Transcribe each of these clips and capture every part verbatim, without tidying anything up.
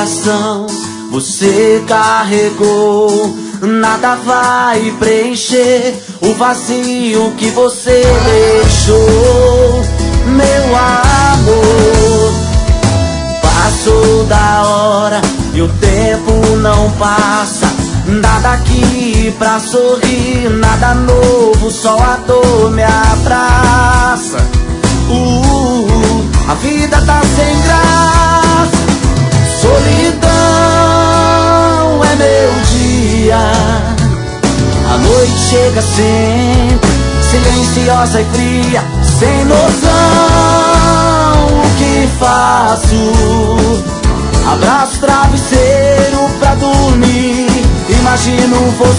coração você carregou. Nada vai preencher o vazio que você deixou. Meu amor, passou da hora e o tempo não passa. Nada aqui pra sorrir, nada novo, só a dor me abraça. uh, A vida tá sem graça, solidão é meu dia. A noite chega sempre, silenciosa e fria, sem noção, o que faço? Abraço travesseiro pra dormir, imagino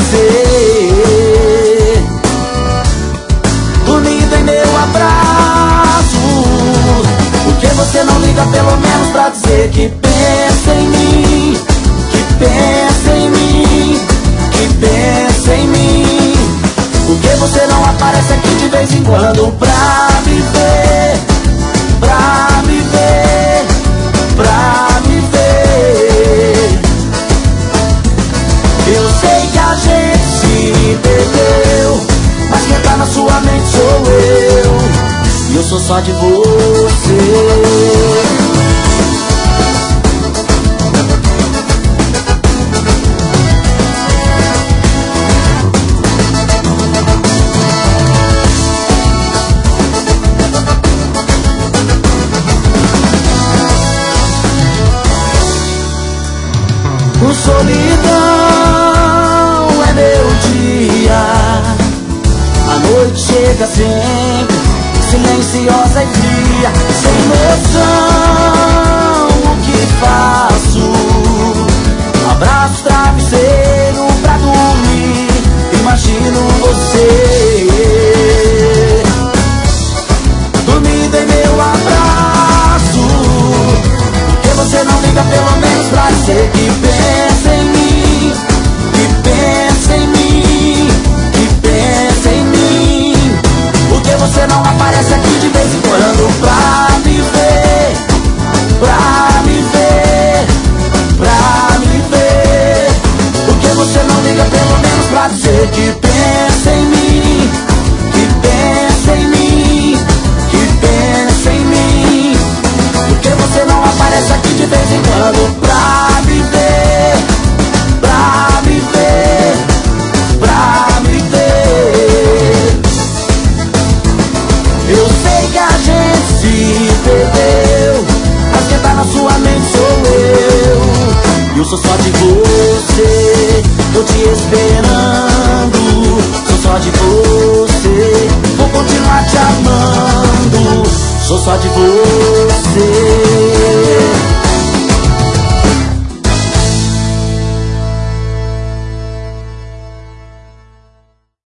você dormindo em meu abraço. Por que você não liga pelo menos pra dizer que pensa em mim, que pensa em mim, que pensa em mim? Por que você não aparece aqui de vez em quando pra me ver, pra me ver, pra me ver? Eu sei que a gente se perdeu, mas quem tá na sua mente sou eu, e eu sou só de você. Solidão é meu dia. A noite chega sempre, silenciosa e fria, sem noção, o que faço? Abraço travesseiro pra dormir, imagino você dormindo em meu abraço. Por que você não liga pelo menos pra dizer que pensa em mim, que pensa em mim, que pensa em mim? Por que você não aparece aqui de vez em quando pra me ver, pra me ver, pra me ver? Por que você não liga pelo menos pra dizer que pensa em mim, que pensa em mim, que pensa em mim? Por que você não aparece aqui de vez em quando pra me ver, pra me ver, pra me ver? Eu sei que a gente se perdeu, mas quem tá na sua mente sou eu, e eu sou só de você, tô te esperando. Sou só de você, vou continuar te amando. Sou só de você.